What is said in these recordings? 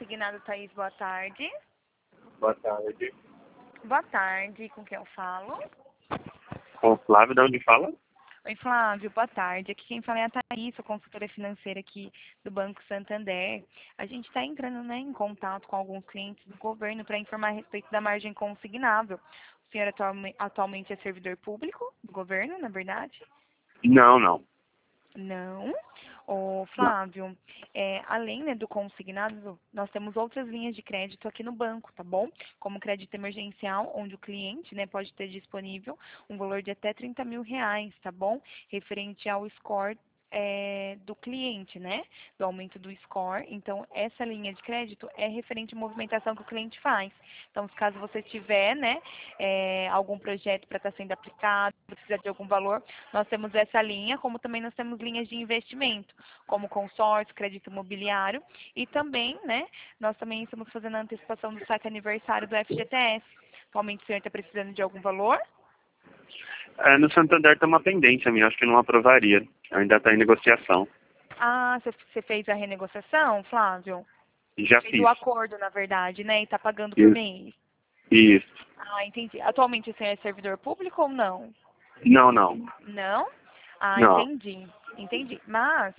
Consignado Thaís, boa tarde. Boa tarde. Boa tarde, com quem eu falo? Com o Flávio, de onde fala? Oi, Flávio, boa tarde. Aqui quem fala é a Thaís, sou consultora financeira aqui do Banco Santander. A gente está entrando, né, em contato com alguns clientes do governo para informar a respeito da margem consignável. O senhor atualmente é servidor público do governo, na verdade? Não, não. Não. Ô, Não. Flávio, além, né, do consignado, nós temos outras linhas de crédito aqui no banco, tá bom? Como crédito emergencial, onde o cliente, né, pode ter disponível um valor de até R$ 30.000, tá bom? Referente ao score do cliente, né? Do aumento do score. Então, essa linha de crédito é referente à movimentação que o cliente faz. Então, se caso você tiver, né, algum projeto para estar sendo aplicado, precisar de algum valor, nós temos essa linha, como também nós temos linhas de investimento, como consórcio, crédito imobiliário e também, né, nós também estamos fazendo a antecipação do saque aniversário do FGTS. Atualmente o senhor está precisando de algum valor? No Santander está uma pendência minha, acho que não aprovaria. Ainda está em negociação. Ah, você fez a renegociação, Flávio? Já Fez o fiz. acordo, na verdade, né, e está pagando por Isso. mês. Isso. Ah, entendi. Atualmente o senhor é servidor público ou não? Não, não. Não? Ah, Não. entendi. Entendi. Mas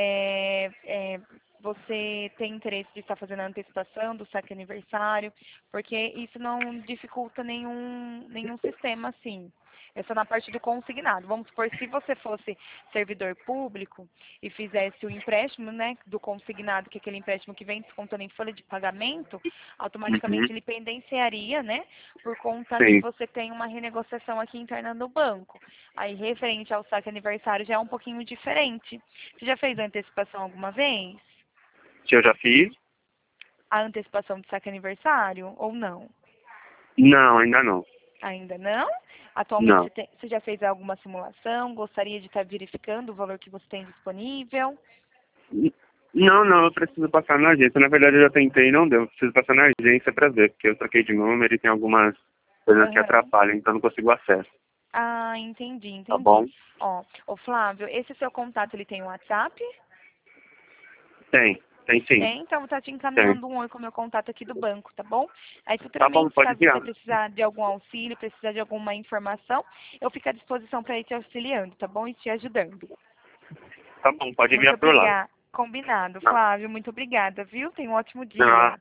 você tem interesse de estar fazendo a antecipação do saque aniversário, porque isso não dificulta nenhum sistema, assim. É só na parte do consignado. Vamos supor, se você fosse servidor público e fizesse o empréstimo, né, do consignado, que é aquele empréstimo que vem descontando em folha de pagamento, Uhum. automaticamente ele pendenciaria, né, por conta que Sim. você tem uma renegociação aqui interna no banco. Aí, referente ao saque aniversário, já é um pouquinho diferente. Você já fez a antecipação alguma vez? Se eu já fiz? A antecipação do saque aniversário ou não? Não, ainda não. Ainda não? Atualmente Não. você já fez alguma simulação? Gostaria de estar verificando o valor que você tem disponível? Não, não, eu preciso passar na agência. Na verdade, eu já tentei e não deu. Eu preciso passar na agência para ver, porque eu troquei de número e tem algumas coisas que Aham. atrapalham, então não consigo acesso. Ah, entendi, Tá entendi. bom? Ó, ô Flávio, esse seu contato, ele tem um WhatsApp? Tem. Tem sim. Tem, então vou estar te Tem. encaminhando um oi com o meu contato aqui do banco, tá bom? Aí Tá bom, futuramente, pode caso você enviar. precisar de algum auxílio, precisar de alguma informação, eu fico à disposição para ir te auxiliando, tá bom? E te ajudando. Tá bom, pode Muito enviar por lá. obrigada. Combinado, Flávio. Muito obrigada, viu? Tenha um ótimo Não, dia.